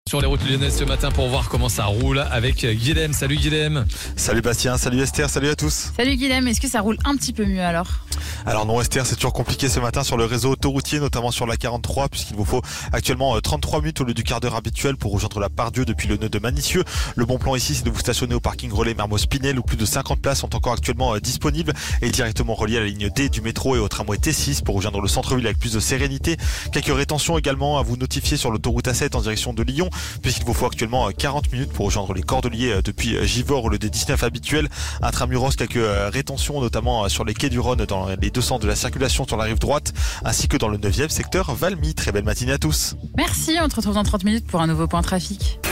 Sur les routes lyonnaises ce matin pour voir comment ça roule avec Guilhem. Salut Guilhem. Salut Bastien, salut Esther, salut à tous. Salut Guilhem, est-ce que ça roule un petit peu mieux alors ? Alors non Esther, c'est toujours compliqué ce matin sur le réseau autoroutier, notamment sur la 43, puisqu'il vous faut actuellement 33 minutes au lieu du quart d'heure habituel pour rejoindre la Part-Dieu depuis le nœud de Manicieux. Le bon plan ici, c'est de vous stationner au parking relais Mermoz-Pinel où plus de 50 places sont encore actuellement disponibles et directement reliées à la ligne D du métro et au tramway T6 pour rejoindre le centre-ville avec plus de sérénité. Quelques rétentions également à vous notifier sur l'autoroute A7 en direction de Lyon, puisqu'il vous faut actuellement 40 minutes pour rejoindre les Cordeliers depuis Givors ou le D19 habituel. Intramuros, quelques rétentions notamment sur les quais du Rhône dans les deux sens de la circulation sur la rive droite, ainsi que dans le 9e secteur Valmy. Très belle matinée à tous. Merci, on te retrouve dans 30 minutes pour un nouveau point trafic.